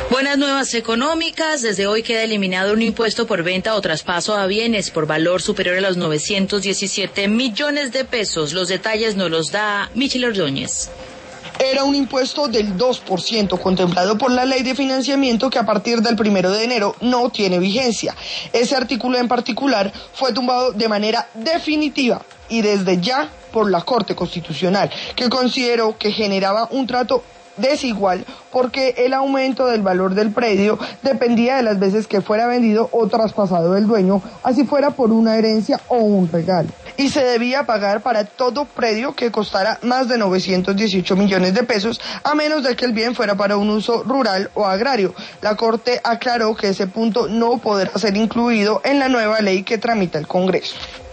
Buenas nuevas económicas. Desde hoy queda eliminado un impuesto por venta o traspaso a bienes por valor superior a los 917 millones de pesos. Los detalles nos los da Michel Ordóñez. Era un impuesto del 2% contemplado por la Ley de Financiamiento que a partir del 1 de enero no tiene vigencia. Ese artículo en particular fue tumbado de manera definitiva y desde ya por la Corte Constitucional, que consideró que generaba un trato desigual porque el aumento del valor del predio dependía de las veces que fuera vendido o traspasado del dueño, así fuera por una herencia o un regalo. Y se debía pagar para todo predio que costara más de 918 millones de pesos, a menos de que el bien fuera para un uso rural o agrario. La Corte aclaró que ese punto no podrá ser incluido en la nueva ley que tramita el Congreso.